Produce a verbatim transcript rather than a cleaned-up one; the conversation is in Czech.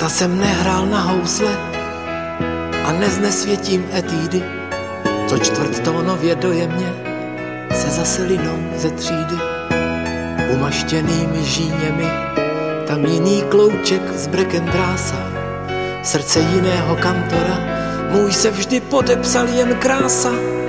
jsem nehrál na housle a neznesvětím etídy, co čtvrttónově dojemně se zase linou ze třídy. Umaštěnými žíněmi tam jiný klouček z Brekendrása, srdce jiného kantora, můj se vždy podepsal jen krása.